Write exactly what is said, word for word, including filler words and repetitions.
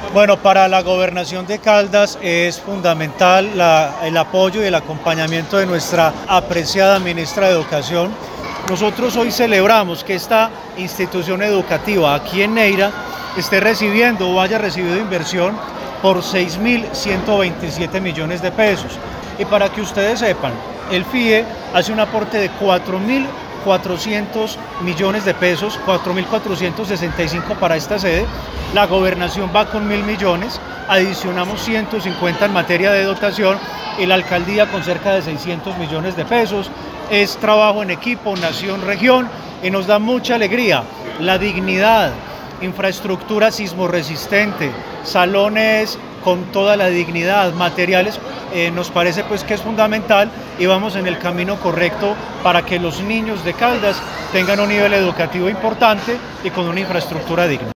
Bueno, para la gobernación de Caldas es fundamental la, el apoyo y el acompañamiento de nuestra apreciada ministra de Educación. Nosotros hoy celebramos que esta institución educativa aquí en Neira esté recibiendo o haya recibido inversión por seis mil ciento veintisiete millones de pesos. Y para que ustedes sepan, el F I E hace un aporte de cuatro mil cuatrocientos millones de pesos, cuatro mil cuatrocientos sesenta y cinco para esta sede, la gobernación va con mil millones, adicionamos ciento cincuenta en materia de dotación y la alcaldía con cerca de seiscientos millones de pesos. Es trabajo en equipo, nación, región, y nos da mucha alegría la dignidad, infraestructura sismorresistente, salones con toda la dignidad, materiales, eh, nos parece pues que es fundamental y vamos en el camino correcto para que los niños de Caldas tengan un nivel educativo importante y con una infraestructura digna.